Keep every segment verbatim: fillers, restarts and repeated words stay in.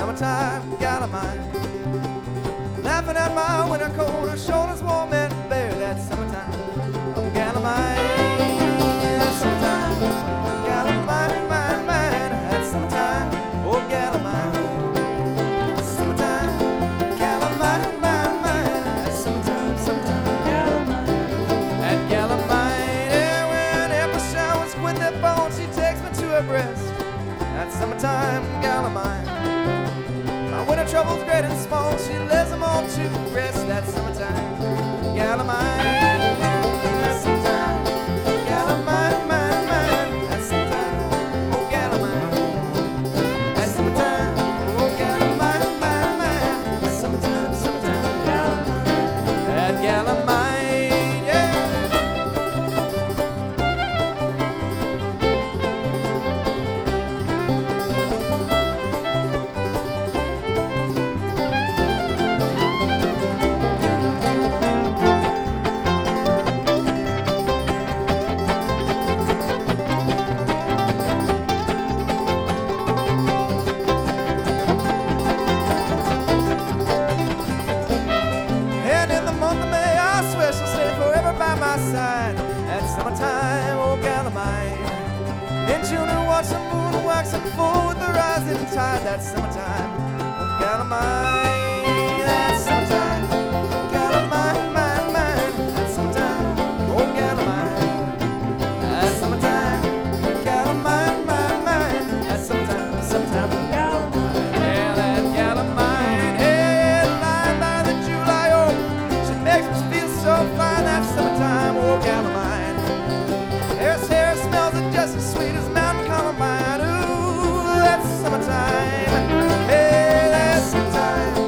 summertime, gal of mine. Laughing at my winter coat, her shoulders warm and bare. That summertime, oh gal of mine. That summertime, gal of mine, mine, mine. That summertime, oh gal of mine. Summertime, gal of mine, mine, mine. That summertime, summertime, gal of mine. That gal of mine, yeah, when every shower squint that bone, she takes me to her breast. That summertime, gal of mine. My winter troubles great and small, she lays them all to rest. That summertime, gal of mine. That summertime, gal of mine, mine, mine. That summertime, oh gal of mine. That summertime, oh gal of mine, mine, mine. That summertime, summertime, gal of mine. That gal of mine, yeah. Summertime, oh gal of mine. In June and watch the moon waxing full with the rising tide. That summertime, oh gal of mine. That summertime, oh gal of mine, mine, mine. That summertime, oh gal of mine. That summertime, gal of mine, mine, mine. That summertime, summertime, oh gal of mine. Yeah, that gal of mine. Hey, lying by the July oak, she makes me feel so fine. That summertime, oh gal of mine. Her hair smells just as sweet as mountain columbine. Ooh, that's summertime. Hey, that's summertime.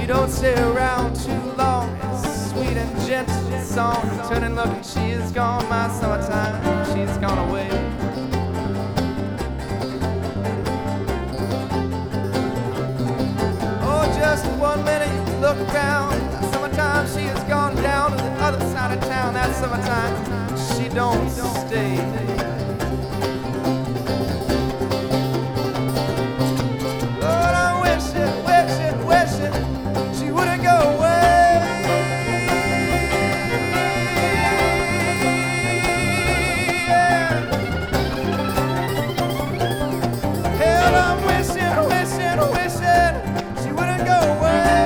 She don't stay around too long. It's sweet and gentle song. Turn and look and she is gone. My summertime, she's gone away. Oh, just one minute you can look around. Summertime, she has gone down to the other side of town. That summertime, she don't stay. Lord, I wish it, wish it, wish it, she wouldn't go away. Yeah. Hell, I'm wishing, wishing, wishing she wouldn't go away.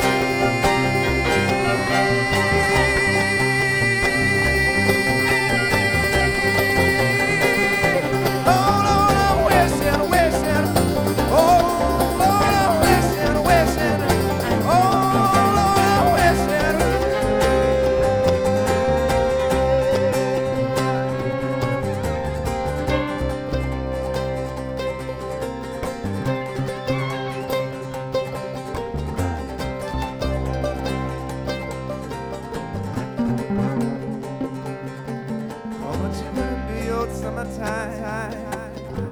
Summertime,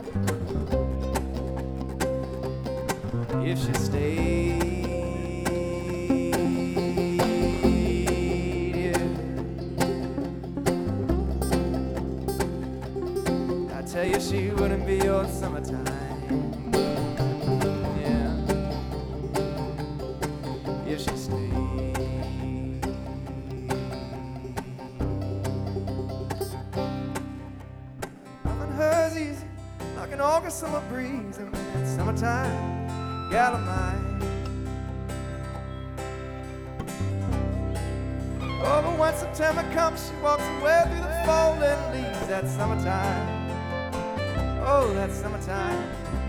if she stayed, yeah. I tell you she wouldn't be your summertime, yeah, if she stayed. Like an August summer breeze in that summertime gal of mine. Oh, but when September comes, she walks away through the falling leaves. That summertime, oh, that summertime.